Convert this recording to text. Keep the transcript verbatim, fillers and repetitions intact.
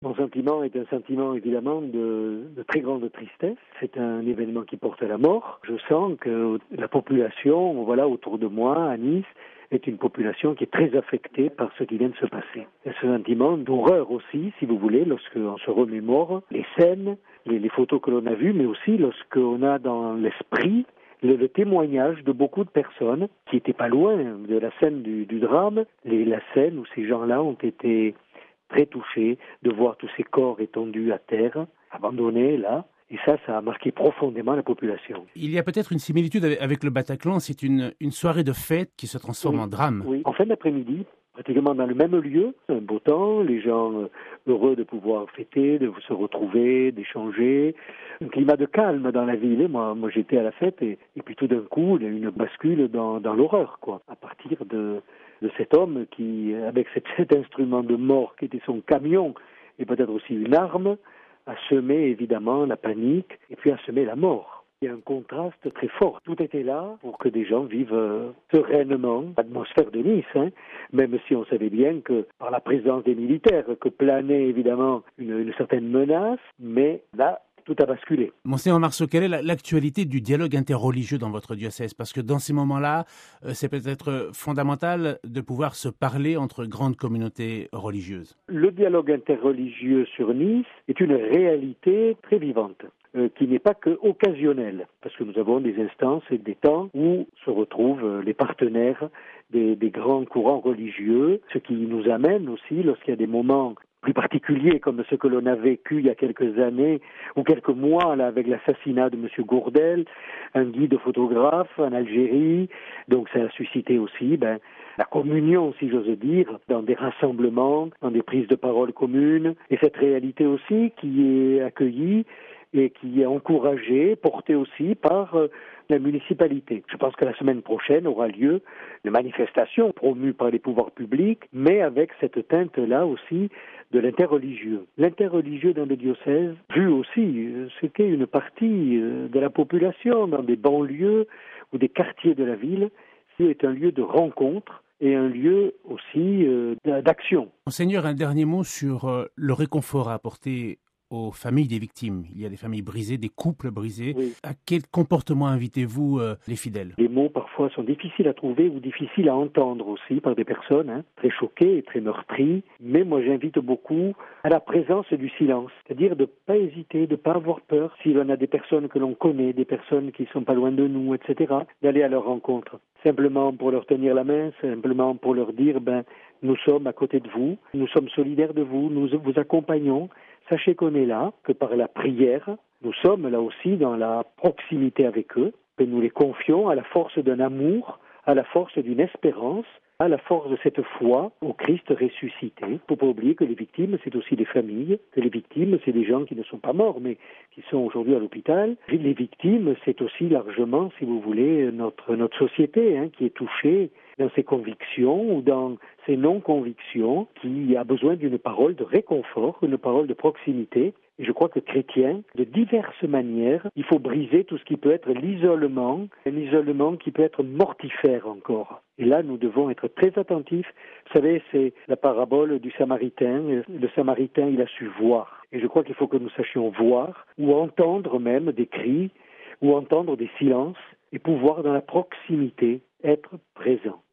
Mon sentiment est un sentiment évidemment de, de très grande tristesse. C'est un événement qui porte à la mort. Je sens que la population, voilà, autour de moi, à Nice, est une population qui est très affectée par ce qui vient de se passer. Et ce sentiment d'horreur aussi, si vous voulez, lorsqu'on se remémore les scènes, les, les photos que l'on a vues, mais aussi lorsqu'on a dans l'esprit le, le témoignage de beaucoup de personnes qui étaient pas loin de la scène du, du drame, les, la scène où ces gens-là ont été très touchés de voir tous ces corps étendus à terre, abandonnés là. Et ça, ça a marqué profondément la population. Il y a peut-être une similitude avec le Bataclan, c'est une, une soirée de fête qui se transforme oui, en drame. Oui, en fin d'après-midi, pratiquement dans le même lieu, un beau temps, les gens heureux de pouvoir fêter, de se retrouver, d'échanger, un climat de calme dans la ville. Moi, moi j'étais à la fête et, et puis tout d'un coup, il y a eu une bascule dans, dans l'horreur, quoi, à partir de, de cet homme qui, avec cet, cet instrument de mort qui était son camion et peut-être aussi une arme, a semé évidemment la panique et puis a semé la mort. Il y a un contraste très fort. Tout était là pour que des gens vivent euh, sereinement l'atmosphère de Nice, hein, même si on savait bien que par la présence des militaires, que planait évidemment une, une certaine menace, mais là, tout a basculé. Monseigneur Marceau, quelle est l'actualité du dialogue interreligieux dans votre diocèse? Parce que dans ces moments-là, c'est peut-être fondamental de pouvoir se parler entre grandes communautés religieuses. Le dialogue interreligieux sur Nice est une réalité très vivante, euh, qui n'est pas que occasionnelle, parce que nous avons des instances et des temps où se retrouvent les partenaires des, des grands courants religieux, ce qui nous amène aussi, lorsqu'il y a des moments plus particulier comme ce que l'on a vécu il y a quelques années ou quelques mois là avec l'assassinat de M. Gourdel, un guide photographe en Algérie. Donc ça a suscité aussi ben, la communion, si j'ose dire, dans des rassemblements, dans des prises de parole communes. Et cette réalité aussi qui est accueillie et qui est encouragée, portée aussi par euh, la municipalité. Je pense que la semaine prochaine aura lieu une manifestation promue par les pouvoirs publics, mais avec cette teinte-là aussi de l'interreligieux. L'interreligieux dans le diocèse, vu aussi, c'était une partie de la population dans des banlieues ou des quartiers de la ville, c'est un lieu de rencontre et un lieu aussi euh, d'action. Monseigneur, un dernier mot sur euh, le réconfort à apporter aux familles des victimes. Il y a des familles brisées, des couples brisés. Oui. À quel comportement invitez-vous euh, les fidèles? Les mots parfois sont difficiles à trouver ou difficiles à entendre aussi par des personnes hein, très choquées et très meurtries. Mais moi j'invite beaucoup à la présence du silence, c'est-à-dire de ne pas hésiter, de ne pas avoir peur. Si l'on a des personnes que l'on connaît, des personnes qui ne sont pas loin de nous, et cetera, d'aller à leur rencontre. Simplement pour leur tenir la main, simplement pour leur dire ben, nous sommes à côté de vous, nous sommes solidaires de vous, nous vous accompagnons. Sachez qu'on est là, que par la prière, nous sommes là aussi dans la proximité avec eux, que nous les confions à la force d'un amour, à la force d'une espérance, à la force de cette foi au Christ ressuscité. Il ne faut pas oublier que les victimes, c'est aussi des familles, que les victimes, c'est des gens qui ne sont pas morts, mais qui sont aujourd'hui à l'hôpital. Les victimes, c'est aussi largement, si vous voulez, notre, notre société hein, qui est touchée dans ses convictions ou dans ses non-convictions, qui a besoin d'une parole de réconfort, une parole de proximité. Et je crois que chrétien, de diverses manières, il faut briser tout ce qui peut être l'isolement, un isolement qui peut être mortifère encore. Et là, nous devons être très attentifs. Vous savez, c'est la parabole du Samaritain. Le Samaritain, il a su voir. Et je crois qu'il faut que nous sachions voir, ou entendre même des cris, ou entendre des silences, et pouvoir dans la proximité être présent.